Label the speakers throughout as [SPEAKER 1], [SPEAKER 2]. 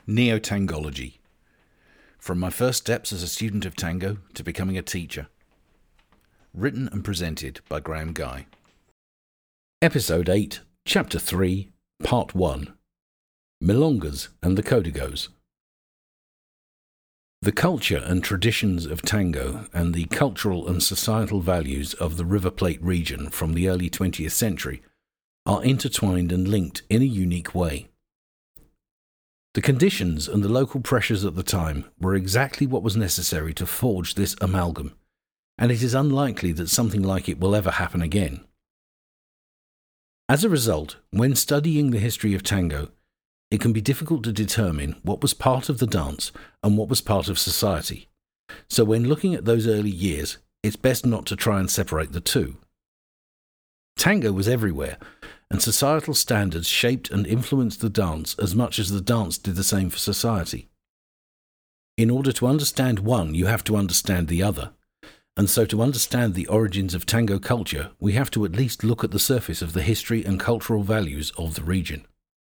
[SPEAKER 1] Neo-Tangology. From my first steps as a student of tango to becoming a teacher. Written and presented by Graham Guy. Episode 8, Chapter 3, Part 1. Milongas and the Códigos. The culture and traditions of tango and the cultural and societal values of the River Plate region from the early 20th century are intertwined and linked in a unique way. The conditions and the local pressures at the time were exactly what was necessary to forge this amalgam, and it is unlikely that something like it will ever happen again. As a result, when studying the history of tango, it can be difficult to determine what was part of the dance and what was part of society. So when looking at those early years, it's best not to try and separate the two. Tango was everywhere, and societal standards shaped and influenced the dance as much as the dance did the same for society. In order to understand one, you have to understand the other, and so to understand the origins of tango culture, we have to at least look at the surface of the history and cultural values of the region.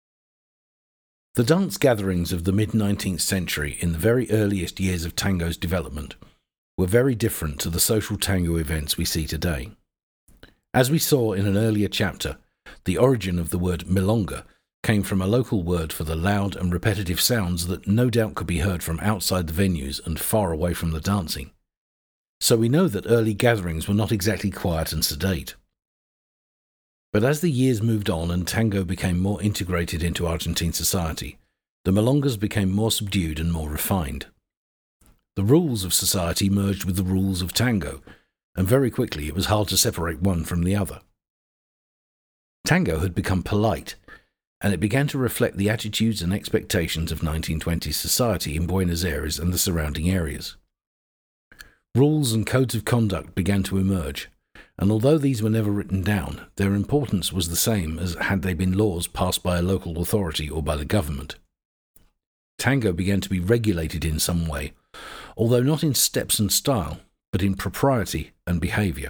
[SPEAKER 1] The dance gatherings of the mid-19th century in the very earliest years of tango's development were very different to the social tango events we see today. As we saw in an earlier chapter, the origin of the word milonga came from a local word for the loud and repetitive sounds that no doubt could be heard from outside the venues and far away from the dancing. So we know that early gatherings were not exactly quiet and sedate. But as the years moved on and tango became more integrated into Argentine society, the milongas became more subdued and more refined. The rules of society merged with the rules of tango, and very quickly it was hard to separate one from the other. Tango had become polite, and it began to reflect the attitudes and expectations of 1920s society in Buenos Aires and the surrounding areas. Rules and codes of conduct began to emerge, and although these were never written down, their importance was the same as had they been laws passed by a local authority or by the government. Tango began to be regulated in some way, although not in steps and style, but in propriety and behaviour.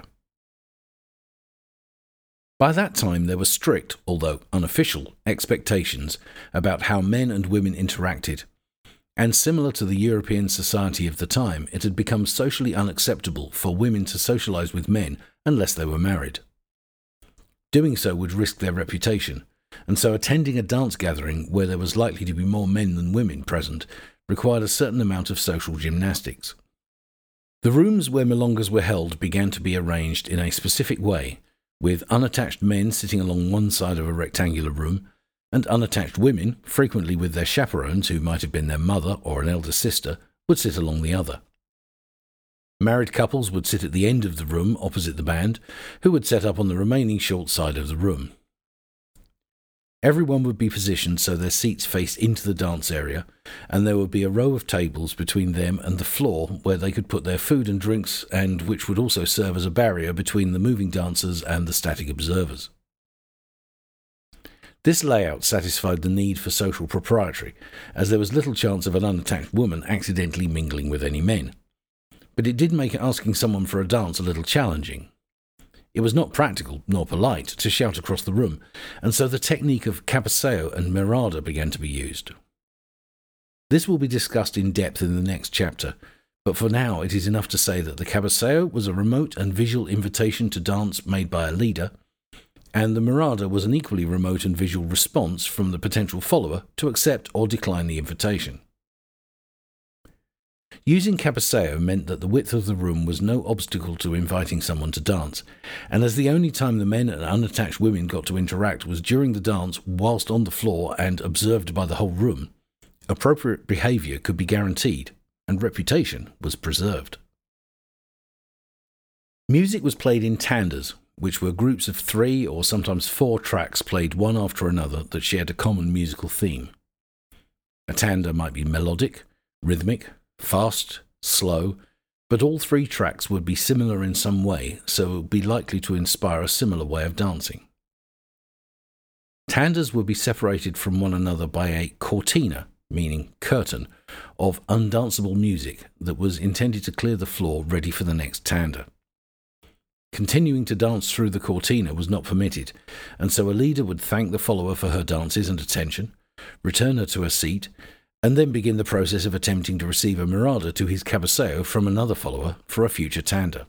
[SPEAKER 1] By that time there were strict, although unofficial, expectations about how men and women interacted, and similar to the European society of the time, it had become socially unacceptable for women to socialise with men unless they were married. Doing so would risk their reputation, and so attending a dance gathering where there was likely to be more men than women present required a certain amount of social gymnastics. The rooms where milongas were held began to be arranged in a specific way, with unattached men sitting along one side of a rectangular room, and unattached women, frequently with their chaperones who might have been their mother or an elder sister, would sit along the other. Married couples would sit at the end of the room opposite the band, who would set up on the remaining short side of the room. Everyone would be positioned so their seats faced into the dance area, and there would be a row of tables between them and the floor where they could put their food and drinks, and which would also serve as a barrier between the moving dancers and the static observers. This layout satisfied the need for social propriety, as there was little chance of an unattached woman accidentally mingling with any men. But it did make asking someone for a dance a little challenging. It was not practical nor polite to shout across the room, and so the technique of cabeceo and mirada began to be used. This will be discussed in depth in the next chapter, but for now it is enough to say that the cabeceo was a remote and visual invitation to dance made by a leader, and the mirada was an equally remote and visual response from the potential follower to accept or decline the invitation. Using cabeceo meant that the width of the room was no obstacle to inviting someone to dance, and as the only time the men and unattached women got to interact was during the dance whilst on the floor and observed by the whole room, appropriate behaviour could be guaranteed, and reputation was preserved. Music was played in tandas, which were groups of 3 or sometimes 4 tracks played one after another that shared a common musical theme. A tanda might be melodic, rhythmic, fast, slow, but all 3 tracks would be similar in some way, so it would be likely to inspire a similar way of dancing. Tandas would be separated from one another by a cortina, meaning curtain, of undanceable music that was intended to clear the floor ready for the next tanda. Continuing to dance through the cortina was not permitted, and so a leader would thank the follower for her dances and attention, return her to her seat, and then begin the process of attempting to receive a mirada to his cabeceo from another follower for a future tanda.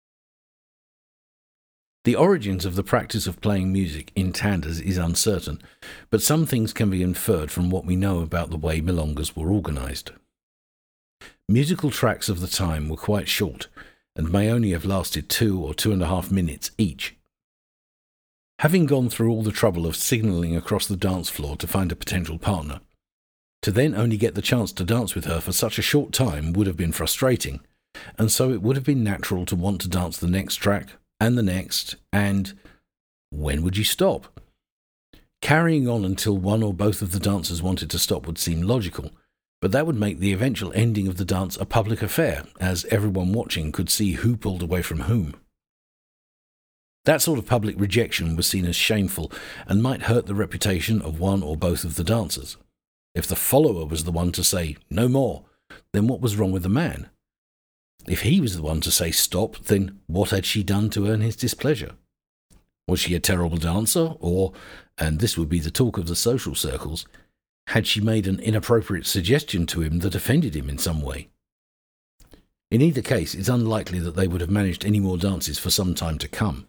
[SPEAKER 1] The origins of the practice of playing music in tandas is uncertain, but some things can be inferred from what we know about the way milongas were organised. Musical tracks of the time were quite short, and may only have lasted 2 or 2.5 minutes each. Having gone through all the trouble of signalling across the dance floor to find a potential partner, to then only get the chance to dance with her for such a short time would have been frustrating, and so it would have been natural to want to dance the next track, and the next, and when would you stop? Carrying on until one or both of the dancers wanted to stop would seem logical, but that would make the eventual ending of the dance a public affair, as everyone watching could see who pulled away from whom. That sort of public rejection was seen as shameful and might hurt the reputation of one or both of the dancers. If the follower was the one to say, "No more," then what was wrong with the man? If he was the one to say stop, then what had she done to earn his displeasure? Was she a terrible dancer, or, and this would be the talk of the social circles, had she made an inappropriate suggestion to him that offended him in some way? In either case, it's unlikely that they would have managed any more dances for some time to come.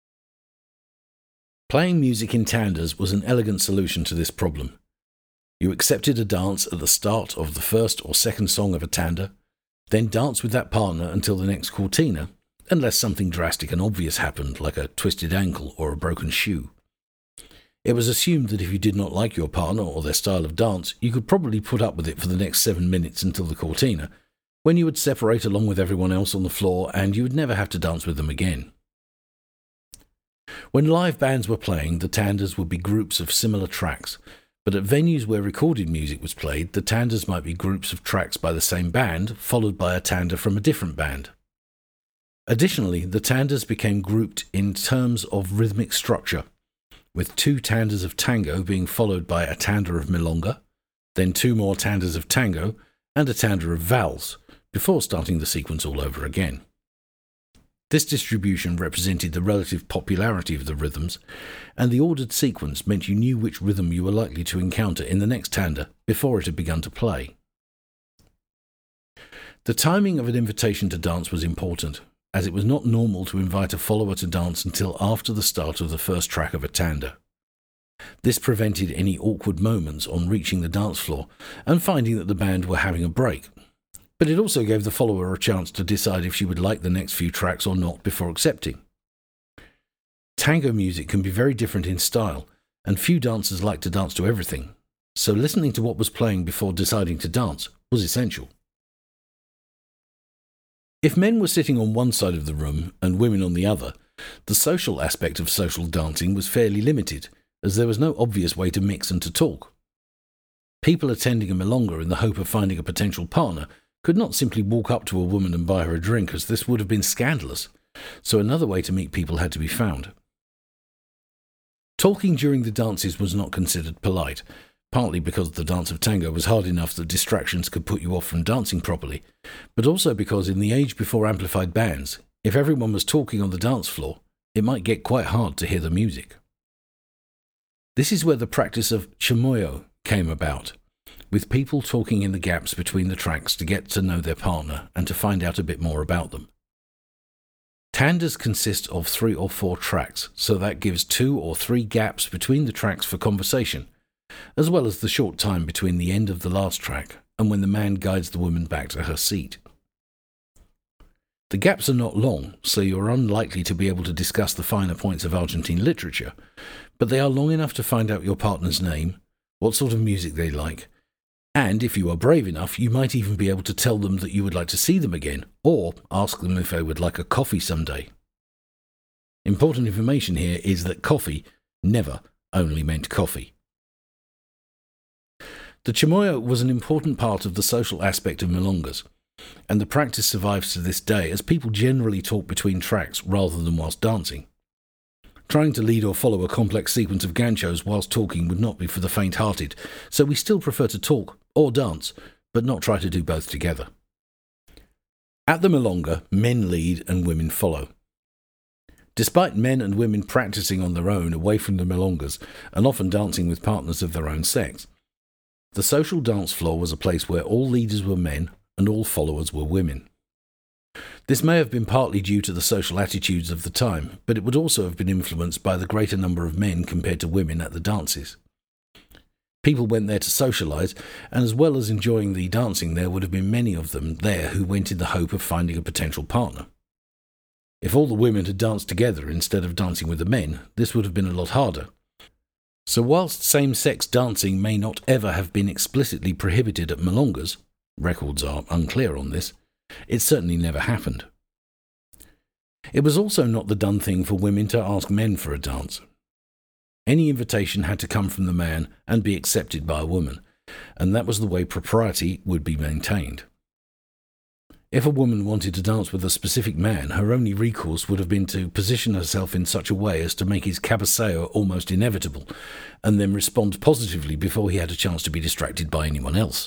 [SPEAKER 1] Playing music in tandas was an elegant solution to this problem. You accepted a dance at the start of the first or second song of a tanda, then dance with that partner until the next cortina, unless something drastic and obvious happened, like a twisted ankle or a broken shoe. It was assumed that if you did not like your partner or their style of dance, you could probably put up with it for the next 7 minutes until the cortina, when you would separate along with everyone else on the floor and you would never have to dance with them again. When live bands were playing, the tandas would be groups of similar tracks, but at venues where recorded music was played, the tandas might be groups of tracks by the same band, followed by a tanda from a different band. Additionally, the tandas became grouped in terms of rhythmic structure, with 2 tandas of tango being followed by a tanda of milonga, then 2 more tandas of tango, and a tanda of vals, before starting the sequence all over again. This distribution represented the relative popularity of the rhythms, and the ordered sequence meant you knew which rhythm you were likely to encounter in the next tanda before it had begun to play. The timing of an invitation to dance was important, as it was not normal to invite a follower to dance until after the start of the first track of a tanda. This prevented any awkward moments on reaching the dance floor and finding that the band were having a break. But it also gave the follower a chance to decide if she would like the next few tracks or not before accepting. Tango music can be very different in style, and few dancers like to dance to everything, so listening to what was playing before deciding to dance was essential. If men were sitting on one side of the room and women on the other, the social aspect of social dancing was fairly limited, as there was no obvious way to mix and to talk. People attending a milonga in the hope of finding a potential partner could not simply walk up to a woman and buy her a drink, as this would have been scandalous, so another way to meet people had to be found. Talking during the dances was not considered polite, partly because the dance of tango was hard enough that distractions could put you off from dancing properly, but also because in the age before amplified bands, if everyone was talking on the dance floor, it might get quite hard to hear the music. This is where the practice of chamoyo came about, with people talking in the gaps between the tracks to get to know their partner and to find out a bit more about them. Tandas consist of 3 or 4 tracks, so that gives 2 or 3 gaps between the tracks for conversation, as well as the short time between the end of the last track and when the man guides the woman back to her seat. The gaps are not long, so you are unlikely to be able to discuss the finer points of Argentine literature, but they are long enough to find out your partner's name, what sort of music they like, and if you are brave enough, you might even be able to tell them that you would like to see them again, or ask them if they would like a coffee someday. Important information here is that coffee never only meant coffee. The chamoyo was an important part of the social aspect of milongas, and the practice survives to this day as people generally talk between tracks rather than whilst dancing. Trying to lead or follow a complex sequence of ganchos whilst talking would not be for the faint-hearted, so we still prefer to talk or dance, but not try to do both together. At the milonga, men lead and women follow. Despite men and women practicing on their own away from the milongas and often dancing with partners of their own sex, The social dance floor was a place where all leaders were men and all followers were women. This may have been partly due to the social attitudes of the time, but it would also have been influenced by the greater number of men compared to women at the dances. People went there to socialise, and as well as enjoying the dancing, there would have been many of them there who went in the hope of finding a potential partner. If all the women had danced together instead of dancing with the men, this would have been a lot harder. So whilst same-sex dancing may not ever have been explicitly prohibited at milongas, records are unclear on this, it certainly never happened. It was also not the done thing for women to ask men for a dance. Any invitation had to come from the man and be accepted by a woman, and that was the way propriety would be maintained. If a woman wanted to dance with a specific man, her only recourse would have been to position herself in such a way as to make his cabeceo almost inevitable, and then respond positively before he had a chance to be distracted by anyone else.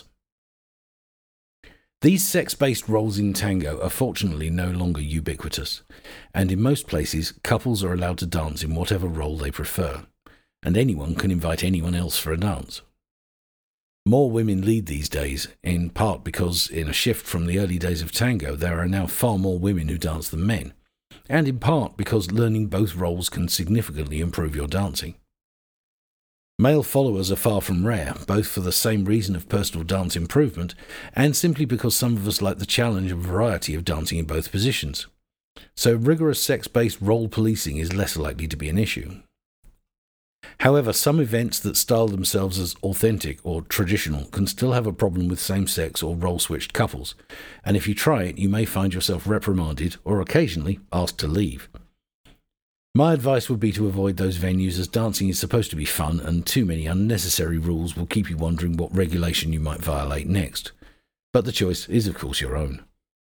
[SPEAKER 1] These sex-based roles in tango are fortunately no longer ubiquitous, and in most places, couples are allowed to dance in whatever role they prefer, and anyone can invite anyone else for a dance. More women lead these days, in part because, in a shift from the early days of tango, there are now far more women who dance than men, and in part because learning both roles can significantly improve your dancing. Male followers are far from rare, both for the same reason of personal dance improvement, and simply because some of us like the challenge and variety of dancing in both positions. So rigorous sex-based role policing is less likely to be an issue. However, some events that style themselves as authentic or traditional can still have a problem with same-sex or role-switched couples, and if you try it, you may find yourself reprimanded or occasionally asked to leave. My advice would be to avoid those venues, as dancing is supposed to be fun and too many unnecessary rules will keep you wondering what regulation you might violate next. But the choice is of course your own.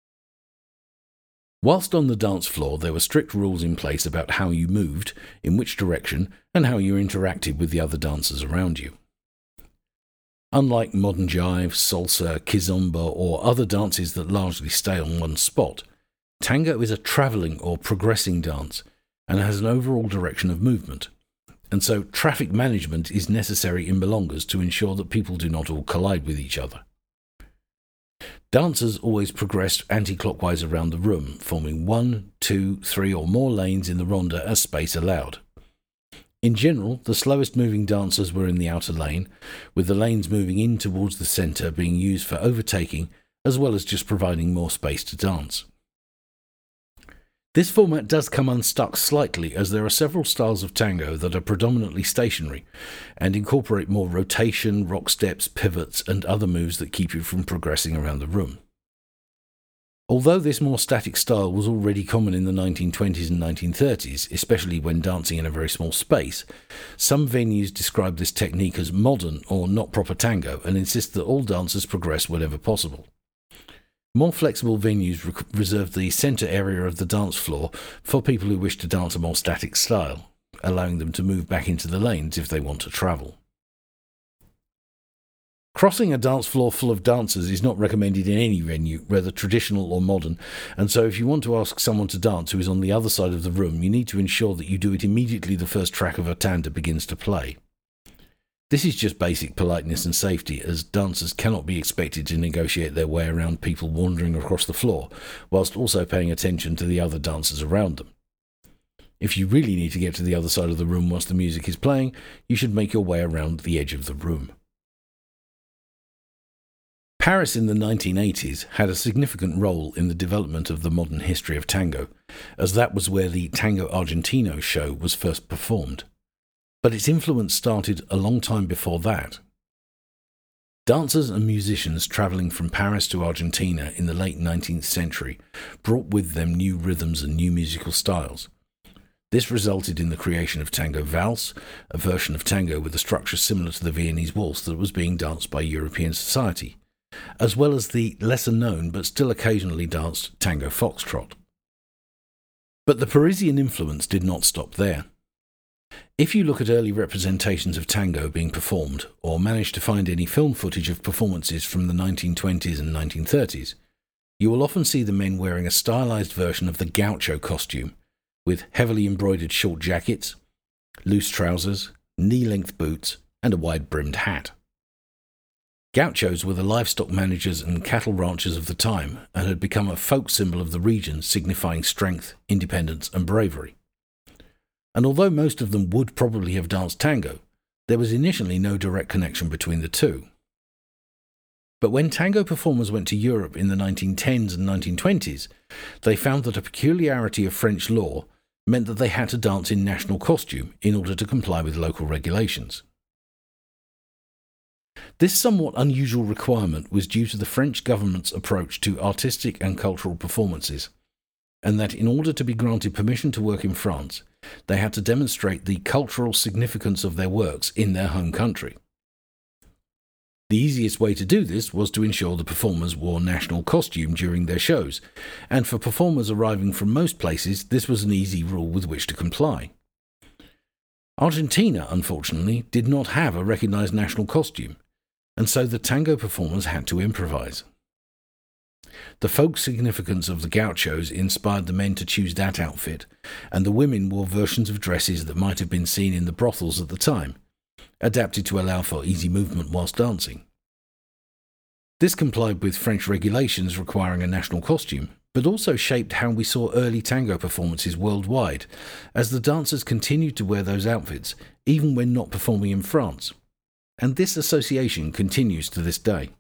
[SPEAKER 1] Whilst on the dance floor, there were strict rules in place about how you moved, in which direction, and how you interacted with the other dancers around you. Unlike modern jive, salsa, kizomba, or other dances that largely stay on one spot, tango is a travelling or progressing dance and has an overall direction of movement, and so traffic management is necessary in milongas to ensure that people do not all collide with each other. Dancers always progressed anti-clockwise around the room, forming 1, 2, 3 or more lanes in the ronda as space allowed. In general, the slowest moving dancers were in the outer lane, with the lanes moving in towards the centre being used for overtaking as well as just providing more space to dance. This format does come unstuck slightly, as there are several styles of tango that are predominantly stationary and incorporate more rotation, rock steps, pivots and other moves that keep you from progressing around the room. Although this more static style was already common in the 1920s and 1930s, especially when dancing in a very small space, some venues describe this technique as modern or not proper tango and insist that all dancers progress whenever possible. More flexible venues reserve the centre area of the dance floor for people who wish to dance a more static style, allowing them to move back into the lanes if they want to travel. Crossing a dance floor full of dancers is not recommended in any venue, whether traditional or modern, and so if you want to ask someone to dance who is on the other side of the room, you need to ensure that you do it immediately the first track of a tanda begins to play. This is just basic politeness and safety, as dancers cannot be expected to negotiate their way around people wandering across the floor, whilst also paying attention to the other dancers around them. If you really need to get to the other side of the room whilst the music is playing, you should make your way around the edge of the room. Paris in the 1980s had a significant role in the development of the modern history of tango, as that was where the Tango Argentino show was first performed. But its influence started a long time before that. Dancers and musicians travelling from Paris to Argentina in the late 19th century brought with them new rhythms and new musical styles. This resulted in the creation of tango valse, a version of tango with a structure similar to the Viennese waltz that was being danced by European society, as well as the lesser known but still occasionally danced tango foxtrot. But the Parisian influence did not stop there. If you look at early representations of tango being performed, or manage to find any film footage of performances from the 1920s and 1930s, you will often see the men wearing a stylized version of the gaucho costume, with heavily embroidered short jackets, loose trousers, knee-length boots, and a wide-brimmed hat. Gauchos were the livestock managers and cattle ranchers of the time and had become a folk symbol of the region, signifying strength, independence, and bravery. And although most of them would probably have danced tango, there was initially no direct connection between the two. But when tango performers went to Europe in the 1910s and 1920s, they found that a peculiarity of French law meant that they had to dance in national costume in order to comply with local regulations. This somewhat unusual requirement was due to the French government's approach to artistic and cultural performances, and that in order to be granted permission to work in France, they had to demonstrate the cultural significance of their works in their home country. The easiest way to do this was to ensure the performers wore national costume during their shows, and for performers arriving from most places, this was an easy rule with which to comply. Argentina, unfortunately, did not have a recognised national costume, and so the tango performers had to improvise. The folk significance of the gauchos inspired the men to choose that outfit, and the women wore versions of dresses that might have been seen in the brothels at the time, adapted to allow for easy movement whilst dancing. This complied with French regulations requiring a national costume, but also shaped how we saw early tango performances worldwide, as the dancers continued to wear those outfits, even when not performing in France. And this association continues to this day.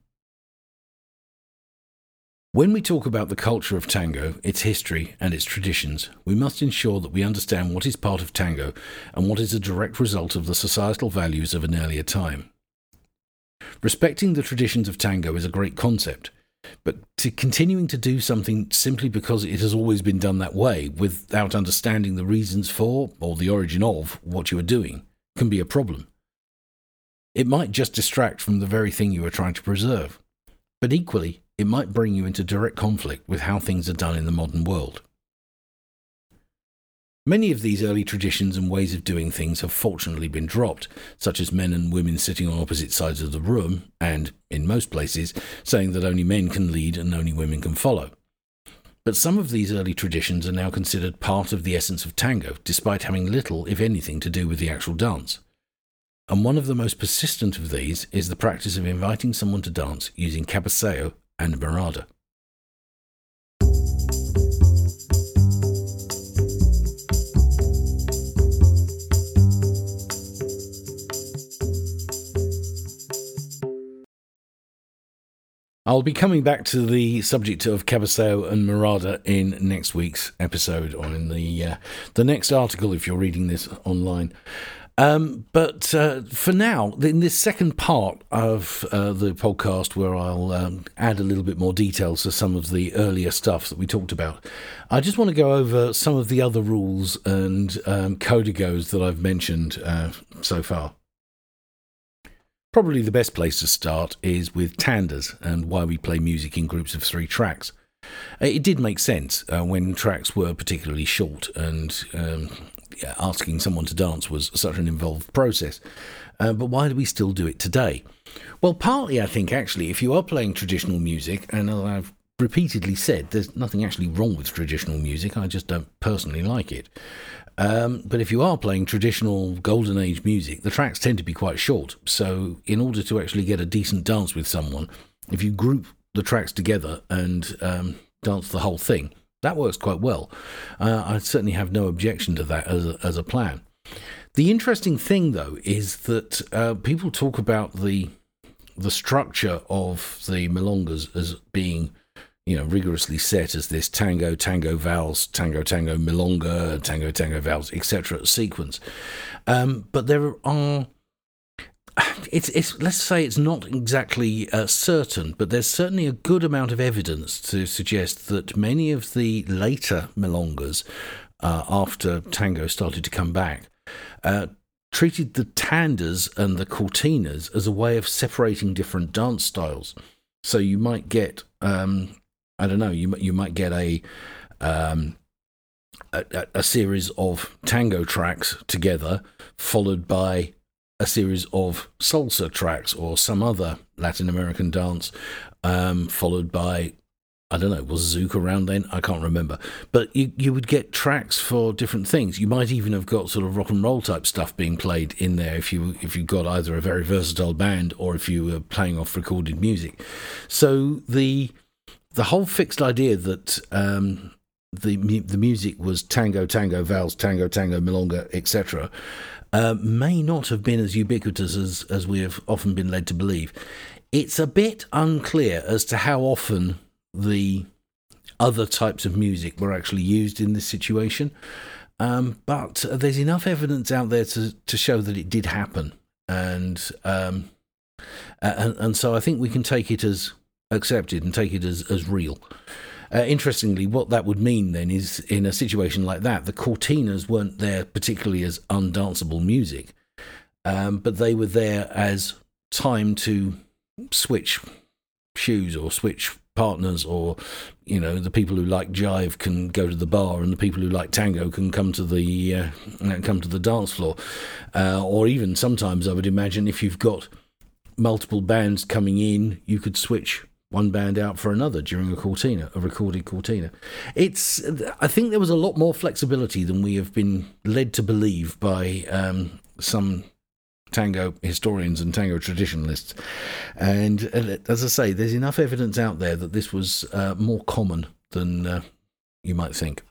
[SPEAKER 1] When we talk about the culture of tango, its history and its traditions, we must ensure that we understand what is part of tango and what is a direct result of the societal values of an earlier time. Respecting the traditions of tango is a great concept, but continuing to do something simply because it has always been done that way without understanding the reasons for or the origin of what you are doing can be a problem. It might just distract from the very thing you are trying to preserve, but equally, it might bring you into direct conflict with how things are done in the modern world. Many of these early traditions and ways of doing things have fortunately been dropped, such as men and women sitting on opposite sides of the room and, in most places, saying that only men can lead and only women can follow. But some of these early traditions are now considered part of the essence of tango, despite having little, if anything, to do with the actual dance. And one of the most persistent of these is the practice of inviting someone to dance using cabeceo and mirada. I'll be coming back to the subject of cabeceo and mirada in next week's episode, or in the next article if you're reading this online. But for now, in this second part of the podcast, where I'll add a little bit more details to some of the earlier stuff that we talked about, I just want to go over some of the other rules and códigos that I've mentioned so far. Probably the best place to start is with tandas and why we play music in groups of 3 tracks. It did make sense when tracks were particularly short and asking someone to dance was such an involved process. But why do we still do it today? Well, partly I think actually if you are playing traditional music, and I've repeatedly said there's nothing actually wrong with traditional music, I just don't personally like it. But if you are playing traditional Golden Age music, the tracks tend to be quite short. So in order to actually get a decent dance with someone, if you group the tracks together and dance the whole thing, that works quite well. I certainly have no objection to that as a plan. The interesting thing, though, is that people talk about the structure of the milongas as being, rigorously set as this tango, tango, vals, tango, tango, milonga, tango, tango, vals, etc. sequence. But there are, let's say it's not exactly certain, but there's certainly a good amount of evidence to suggest that many of the later milongas, after tango started to come back, treated the tandas and the cortinas as a way of separating different dance styles. So you might get, you might get a series of tango tracks together, followed by a series of salsa tracks or some other Latin American dance, followed by I don't know, was Zouk around then? I can't remember. But you would get tracks for different things. You might even have got sort of rock and roll type stuff being played in there if you got either a very versatile band or if you were playing off recorded music. So the whole fixed idea that the music was tango, tango, vals, tango, tango, milonga, etc., may not have been as ubiquitous as we have often been led to believe. It's a bit unclear as to how often the other types of music were actually used in this situation, but there's enough evidence out there to show that it did happen, and so I think we can take it as accepted and take it as real. Interestingly, what that would mean then is, in a situation like that, the cortinas weren't there particularly as undanceable music, but they were there as time to switch shoes or switch partners, or the people who like jive can go to the bar and the people who like tango can come to the dance floor, or even sometimes I would imagine if you've got multiple bands coming in, you could switch one band out for another during a recorded cortina. I think there was a lot more flexibility than we have been led to believe by some tango historians and tango traditionalists. And as I say, there's enough evidence out there that this was more common than you might think.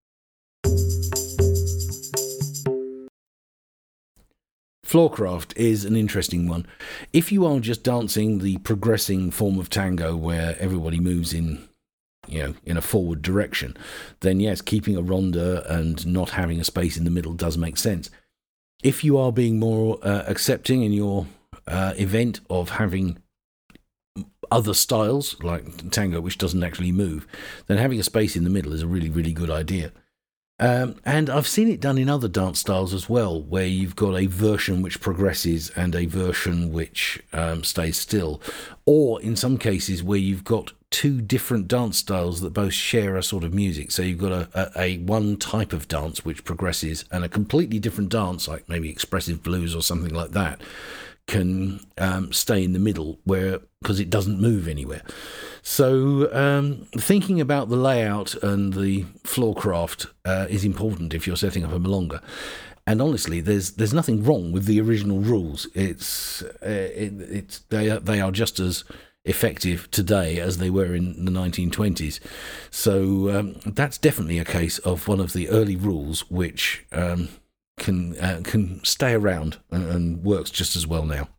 [SPEAKER 1] Floorcraft is an interesting one. If you are just dancing the progressing form of tango where everybody moves in a forward direction, then yes, keeping a ronda and not having a space in the middle does make sense. If you are being more accepting in your event of having other styles, like tango, which doesn't actually move, then having a space in the middle is a really, really good idea. And I've seen it done in other dance styles as well, where you've got a version which progresses and a version which stays still. Or in some cases where you've got two different dance styles that both share a sort of music. So you've got a one type of dance which progresses, and a completely different dance, like maybe expressive blues or something like that, can stay in the middle because it doesn't move anywhere. So thinking about the layout and the floorcraft is important if you're setting up a milonga. And honestly, there's nothing wrong with the original rules. They are just as effective today as they were in the 1920s. So that's definitely a case of one of the early rules which can stay around and works just as well now.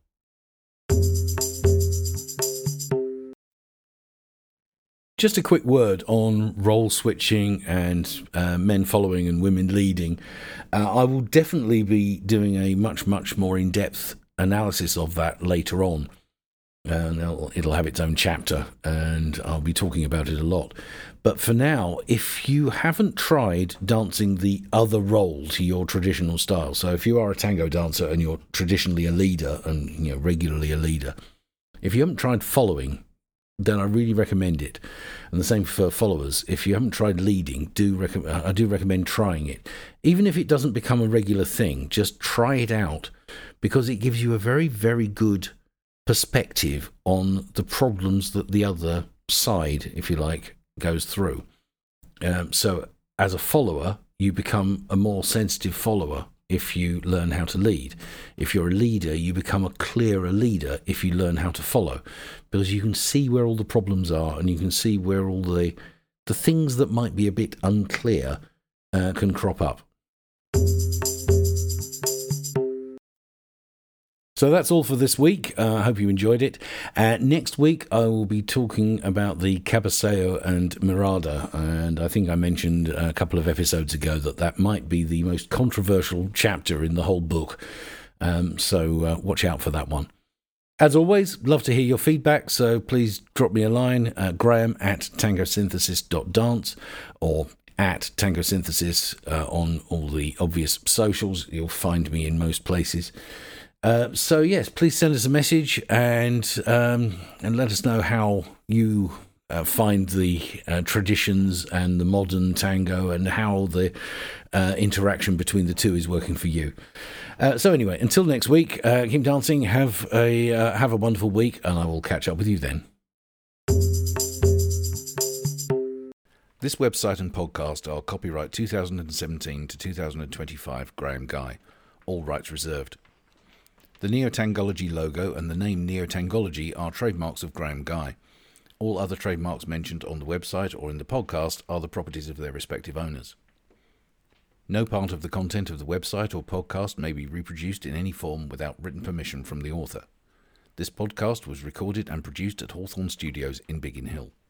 [SPEAKER 1] Just a quick word on role switching and men following and women leading. I will definitely be doing a much, much more in-depth analysis of that later on. It'll have its own chapter, and I'll be talking about it a lot. But for now, if you haven't tried dancing the other role to your traditional style, so if you are a tango dancer and you're traditionally a leader and regularly a leader, if you haven't tried following, then I really recommend it. And the same for followers. If you haven't tried leading, I do recommend trying it. Even if it doesn't become a regular thing, just try it out, because it gives you a very, very good perspective on the problems that the other side, if you like, goes through. So as a follower, you become a more sensitive follower if you learn how to lead. If you're a leader, you become a clearer leader if you learn how to follow, because you can see where all the problems are, and you can see where all the things that might be a bit unclear can crop up. So that's all for this week. I hope you enjoyed it. Next week, I will be talking about the Cabeceo and Mirada. And I think I mentioned a couple of episodes ago that might be the most controversial chapter in the whole book. So watch out for that one. As always, love to hear your feedback. So please drop me a line, graham@tangosynthesis.dance, or at Tangosynthesis on all the obvious socials. You'll find me in most places. So yes, please send us a message and let us know how you find the traditions and the modern tango, and how the interaction between the two is working for you. So anyway, until next week, keep dancing. Have a wonderful week, and I will catch up with you then. This website and podcast are copyright 2017 to 2025 Graham Guy, all rights reserved. The Neotangology logo and the name Neotangology are trademarks of Graham Guy. All other trademarks mentioned on the website or in the podcast are the properties of their respective owners. No part of the content of the website or podcast may be reproduced in any form without written permission from the author. This podcast was recorded and produced at Hawthorne Studios in Biggin Hill.